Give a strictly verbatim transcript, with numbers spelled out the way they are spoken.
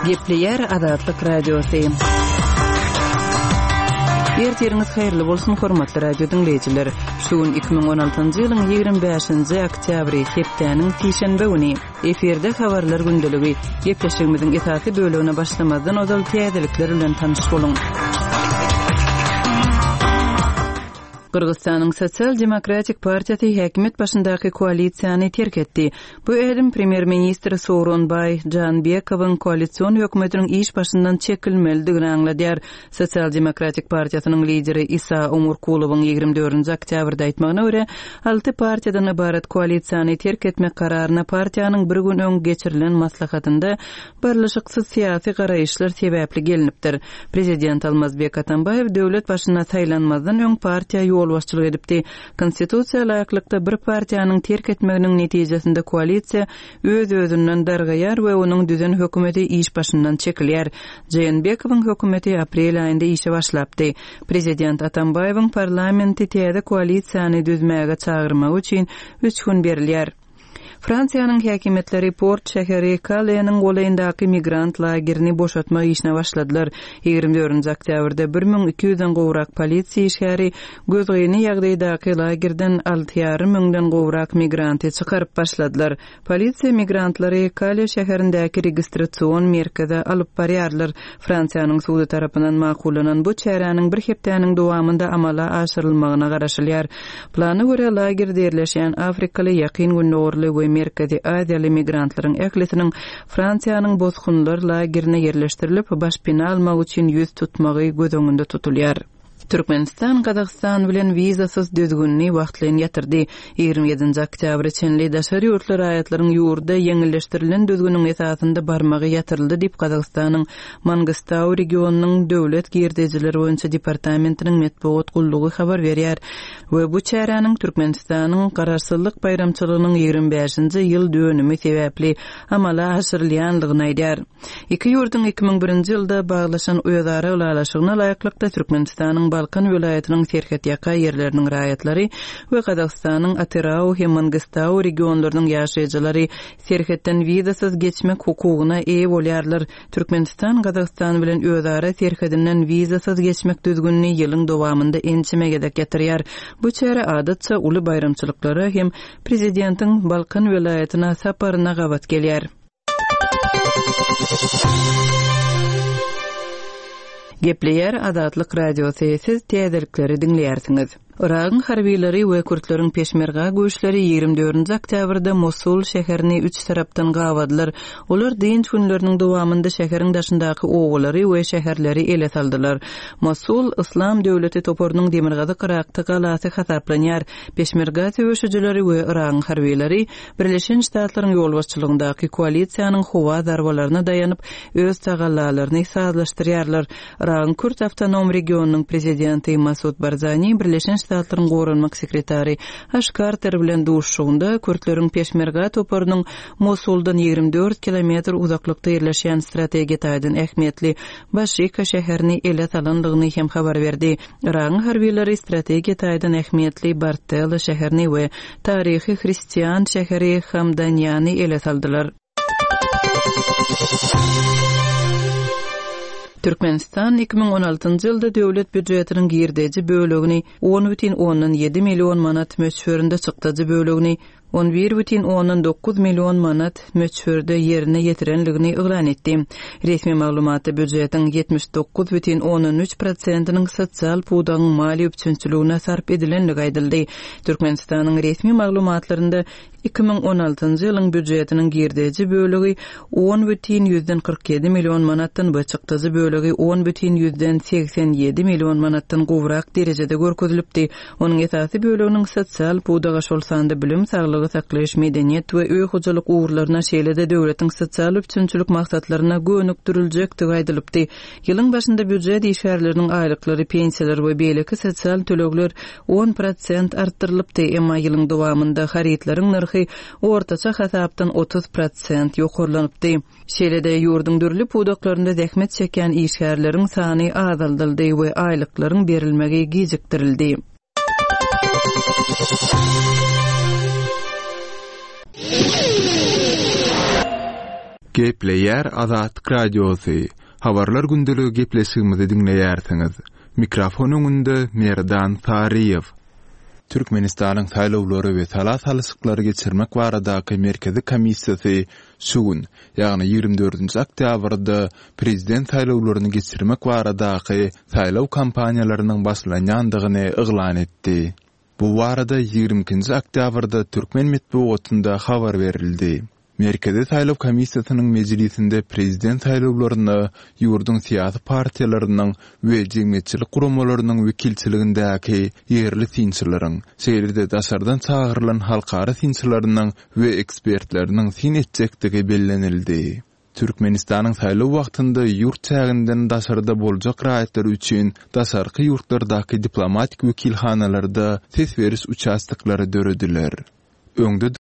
Gepleyer Azatlyk Radiosu. Erteriniz hayırlı bolsun hormatly radio dinleyijiler. Şuun iki ming on altyncı ýylyň ýygrimi beşinji oktyabry hepdeniň sişenbe güni eferde habarlar gündeligi gepleşigimiziň esasy bölügine başlamazdan ozal täzelikler bilen tanyş bolun. Kırgızstanyň Sosial Demokratik Partiýasy häkimet başyndaky koalisiýany terk etdi. Bu edim premier ministri Sooronbay Janbekowyň koalisiýon hökümetiniň iş başyndan çekilmelidigini aňladýar. Sosial Demokratik Partiýasynyň lideri Isa Umurkulowyň ýygrimi dördünji oktýabrda aýtmagyna görä, alty partiýadan ibaret koalisiýany terk etmek kararyna partiýanyň bir gün öň geçirilen maslahatynda barlaşyksız syýasy garaýyşlar sebäpli gelinipdir. Prezident Almazbek Atambayew döwlet başyna saýlanmazdan öň partiýa ýol başçylyk edipdi. Konstitusiýa laýyklykda bir partiýanyň terk etmeginiň netijesinde koalisiýa öz özünden dargaýar we onuň düzen hökümeti iş başyndan çekilýär. Janbekowyň hökümeti aprel aýynda işe başlapdy. Prezident Atambayewiň parlamenti täze koalisiýany düzmäge çagyrmak üçin üç gün berilýär. Fransiýanyň häkimetleri Port şäheri Calais-nyň golaýyndaky migrant lagerini boşatmak işine başladylar. ýygrimi dördünji oktýabrda bir ming iki ýüzden gowrak polisiýa işgäri gözgäni ýagdaýdaky lagerden alty ýarym miňden gowrak migranty çykaryp başladylar. Polisiýa migrantlary Calais şäherindäki registrasiýon merkezine alyp barýarlar. Fransiýanyň sudy tarapyndan makullanan bu çäranyň bir hepdeniň dowamında amala aşyrylmagyna garaşylýar. Plana görä lagerde ýerleşen Afrikaly ýakyn günnorly we Merkezi Aziýaly migrantlaryň ählesiniň Fransiýanyň bozgunlar lagerine yerleştirilip başpina almak üçin ýüz tutmagy göz öňünde tutulýar. Türkmenistan Kazakystan bilen wizasyz düzgünni wagtlaryň ýatyrdy. ýygrimi ýedinji oktýabr çenli daşary ýurtlar aýatlaryň ýurda ýeňilleşdirilen düzgünniň esasynda barmagy ýatyryldy diýip Kazakystanyň Mangistau regionunyň döwlet girdijileri boýunça departamentiniň metbuat gullugy habar berýär. We bu çäranyň Türkmenistanyň gararsızlyk bayramçylygynyň ýygrimi beşinji ýyl dönümi sebäpli amala aşyrylýanlygyny aýdýar. Iki ýurtdyň iki ming birinji ýylda baglaşan uýazary ulalaşygyna laýyklykda Türkmenistanyň Balkan welaýatynyň serhet ýaka ýerleriniň raýatlary we Kazakstanyň Atirau we Mangistau regionlarynyň ýaşaýjylary serhetden wizasyz geçmek hukugyna eýe bolýarlar. Türkmenistan Kazakstan bilen özara serhetinden wizasyz geçmek düzgünni ýylyň dowamında ençimege getirýär. Bu çäre adatça uly bayramçylyklara hem prezidentiň Balkan welaýatyna saparyna gabat gelýär. Gepleyer Azatlyk Radiosu siz täzelikleri dinleýärsiňiz. Iragyň harbiýleri we Kürtleriň peşmerga güýçleri ýygrimi dördünji oktýabrda Mosul şäherini üç tarapdan gawadylar. Olar dinç günleriniň dowamında şäheriň daşyndaky oglary we şäherleri ele saldylar. Mosul Islam döwleti toporunyň demirgazy kyrakty galasy hasaplanýar. Peşmerga töweşijileri we Iragyň harbiýleri Birleşen Ştatlaryň ýol başçylygyndaky koalisiýanyň howa darbalaryna dayanyp öz tagallalaryny sazlaşdyrýarlar. Iragyň Kürt awtonom regionunyň prezidenti Masud Barzani Birleşen Ştatlaryň gorunmak sekretary Ashkarter bilen duşşugynda Kürtleriň peşmerga toporunyň Mosuldan ýygrimi dört kilometr uzaklykda ýerleşen strategiýa taýdan ähmiýetli Başyka şäherini ele salandygyny hem habar berdi. Iragyň harbiýleri strategiýa taýdan ähmiýetli Bartel şäherini we taryhy hristiýan şäheri Hamdanyany ele saldylar. Türkmenistan iki ming on altyncı ýylda döwlet büdjetiniň girdeji bölegini on бүтүн ондон ýedi million manat möçberinde çykdyjy bölegini on bir бүтүн ондон dokuz million manat möçberde ýerine ýetirenligini ýylan etdi. Resmi maglumaty büdjetiň ýetmiş dokuz бүтүn oндон üç prosentiniň sosial pudagyň mali üçinçiligine sarp edilenligi aýdyldy. Türkmenistanyň resmi maglumatlarynda iki ming on altyncı ýylyň büdjetiniň girdeji bölegi on бүтүn kırk yedi million manatdan we çykdyjy bölegi on бүтүn seksen yedi million manatdan gowrak derejede görkezilipdi. Onuň esasy böleginiň sosial pudaga şol sanda bilim, saglygy saklaýyş, medeniýet we öý hojalyk uğurlaryna şeýlede döwletiň sosial üçinçilik maksatlaryna gönükdiriljekdigi aýdylypdy. Ýylyň başynda büdjet işgärleriniň aýlyklary, pensiýalar we beýleki sosial tölegler on prosent artdyrylypdy, emma ýylyň dowamında haritlaryň narhy ortaça hasapdan otuz prosent ýokurlanypdy. Şeýlede ýurdun dürli pudaklarynda zähmet çeken işgärleriň sany azaldyldy we aýlyklaryň berilmegi gijikdirildi. Gepleyer Azatlyk Radiosu. Habarlar gündəligi gepleşigimizi dinleýärsiňiz. Mikrofon öňünde Merdan Tariýew. Türkmenistanyň saýlawlary we salat halysyklary geçirmek baradaky merkezi komissiýasy şugun, ýagny ýygrimi dördünji oktýabrda prezident saýlawlaryny geçirmek baradaky saýlaw kampaniýalarynyň başlanýandygyny yglan etdi. Bu barada ýygrimi ikinji oktýabrda Türkmen medeniýetinde habar berildi. Merkezi saýlaw komissiýasynyň mejlisinde prezident saýlawlaryny ýurdun syýasy partiýalarynyň we jemgyýetçilik guramalarynyň wekilçiligindäki ýerli synçylaryň, şeýlerde daşardan çağırılan halkara synçylarynyň we ekspertleriniň syn etjekdigi bellenildi. Türkmenistanyň saýlaw wagtynda ýurt çäginden daşarda boljak raýatlar üçin daşarky ýurtlardaky diplomatik wekilhanalarda ses beriş uçastyklary dörediler. Öňde